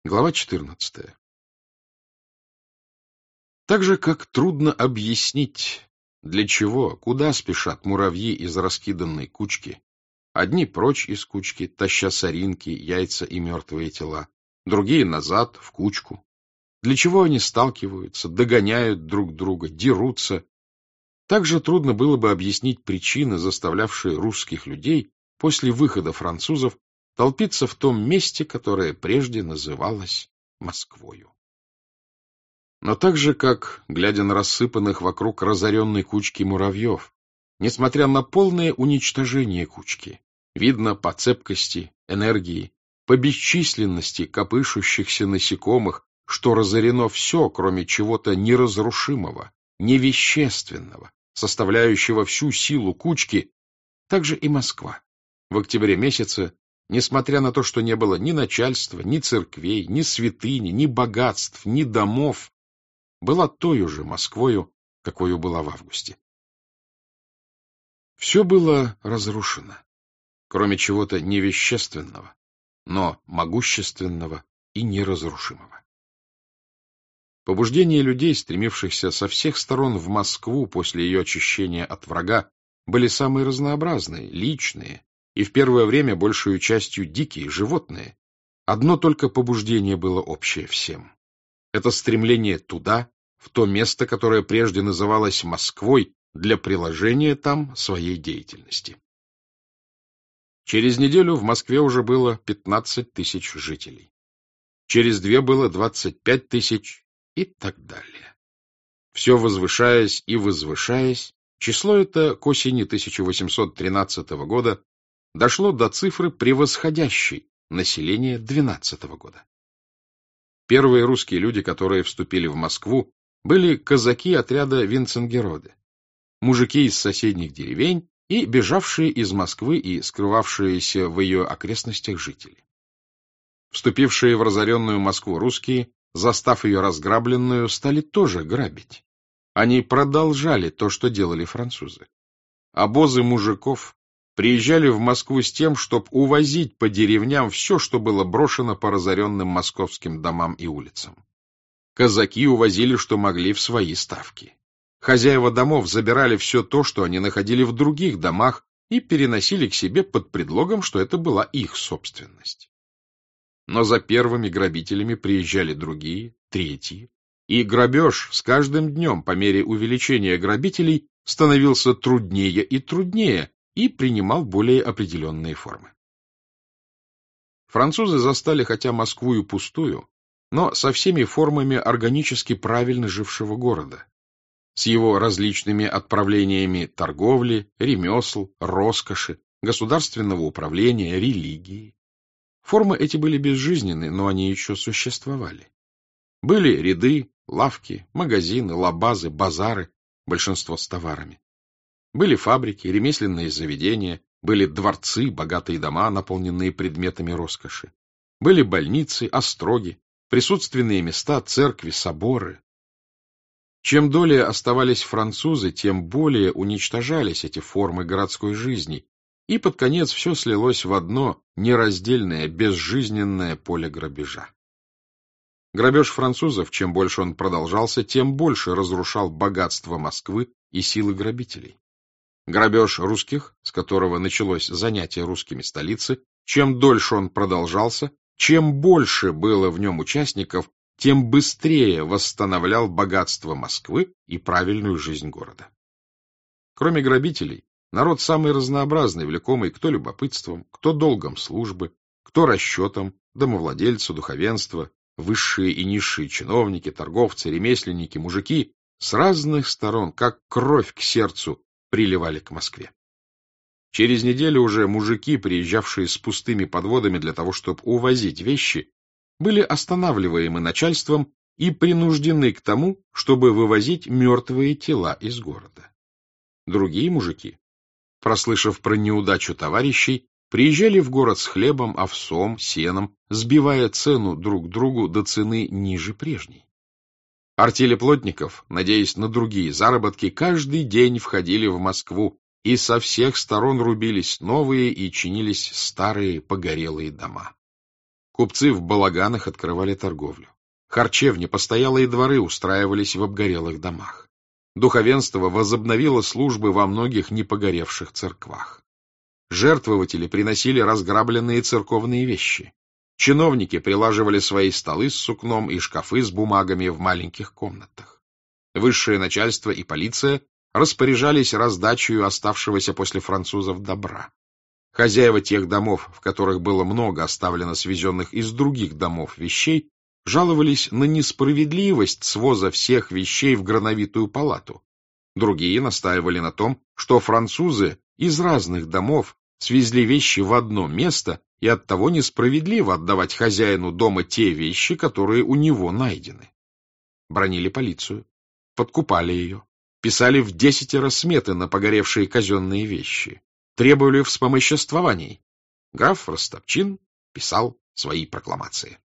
Глава 14. Так же, как трудно объяснить, для чего, куда спешат муравьи из раскиданной кучки, одни прочь из кучки, таща соринки, яйца и мертвые тела, другие назад, в кучку. Для чего они сталкиваются, догоняют друг друга, дерутся. Так же трудно было бы объяснить причины, заставлявшие русских людей после выхода французов толпиться в том месте, которое прежде называлось Москвою. Но так же, как, глядя на рассыпанных вокруг разоренной кучки муравьев, несмотря на полное уничтожение кучки, видно по цепкости, энергии, по бесчисленности копышущихся насекомых, что разорено все, кроме чего-то неразрушимого, невещественного, составляющего всю силу кучки, так же и Москва в октябре месяце, несмотря на то, что не было ни начальства, ни церквей, ни святыни, ни богатств, ни домов, была той же Москвою, какой была в августе. Все было разрушено, кроме чего-то невещественного, но могущественного и неразрушимого. Побуждения людей, стремившихся со всех сторон в Москву после ее очищения от врага, были самые разнообразные, личные, и в первое время большую частью дикие, животные. Одно только побуждение было общее всем. Это стремление туда, в то место, которое прежде называлось Москвой, для приложения там своей деятельности. Через неделю в Москве уже было 15 тысяч жителей. Через 2 было 25 тысяч и так далее. Все возвышаясь и возвышаясь, число это к осени 1813 года дошло до цифры, превосходящей население 12 года. Первые русские люди, которые вступили в Москву, были казаки отряда Винценгероде, мужики из соседних деревень и бежавшие из Москвы и скрывавшиеся в ее окрестностях жители. Вступившие в разоренную Москву русские, застав ее разграбленную, стали тоже грабить. Они продолжали то, что делали французы. Обозы мужиков приезжали в Москву с тем, чтобы увозить по деревням все, что было брошено по разоренным московским домам и улицам. Казаки увозили, что могли, в свои ставки. Хозяева домов забирали все то, что они находили в других домах, и переносили к себе под предлогом, что это была их собственность. Но за первыми грабителями приезжали другие, третьи, и грабеж с каждым днем по мере увеличения грабителей становился труднее и труднее и принимал более определенные формы. Французы застали хотя Москву и пустую, но со всеми формами органически правильно жившего города, с его различными отправлениями торговли, ремесл, роскоши, государственного управления, религии. Формы эти были безжизненны, но они еще существовали. Были ряды, лавки, магазины, лабазы, базары, большинство с товарами. Были фабрики, ремесленные заведения, были дворцы, богатые дома, наполненные предметами роскоши. Были больницы, остроги, присутственные места, церкви, соборы. Чем долее оставались французы, тем более уничтожались эти формы городской жизни, и под конец все слилось в одно нераздельное, безжизненное поле грабежа. Грабеж французов, чем больше он продолжался, тем больше разрушал богатство Москвы и силы грабителей. Грабеж русских, с которого началось занятие русскими столицы, чем дольше он продолжался, чем больше было в нем участников, тем быстрее восстановлял богатство Москвы и правильную жизнь города. Кроме грабителей, народ самый разнообразный, влекомый кто любопытством, кто долгом службы, кто расчетом, домовладельцы, духовенство, высшие и низшие чиновники, торговцы, ремесленники, мужики с разных сторон, как кровь к сердцу, приливали к Москве. Через неделю уже мужики, приезжавшие с пустыми подводами для того, чтобы увозить вещи, были останавливаемы начальством и принуждены к тому, чтобы вывозить мертвые тела из города. Другие мужики, прослышав про неудачу товарищей, приезжали в город с хлебом, овсом, сеном, сбивая цену друг другу до цены ниже прежней. Артели плотников, надеясь на другие заработки, каждый день входили в Москву, и со всех сторон рубились новые и чинились старые погорелые дома. Купцы в балаганах открывали торговлю. Харчевни, постоялые дворы устраивались в обгорелых домах. Духовенство возобновило службы во многих непогоревших церквах. Жертвователи приносили разграбленные церковные вещи. Чиновники прилаживали свои столы с сукном и шкафы с бумагами в маленьких комнатах. Высшее начальство и полиция распоряжались раздачей оставшегося после французов добра. Хозяева тех домов, в которых было много оставлено свезенных из других домов вещей, жаловались на несправедливость своза всех вещей в Грановитую палату. Другие настаивали на том, что французы из разных домов свезли вещи в одно место, и оттого несправедливо отдавать хозяину дома те вещи, которые у него найдены. Бранили полицию, подкупали ее, писали в 10 сметы на погоревшие казенные вещи, требовали вспомоществований. Граф Ростопчин писал свои прокламации.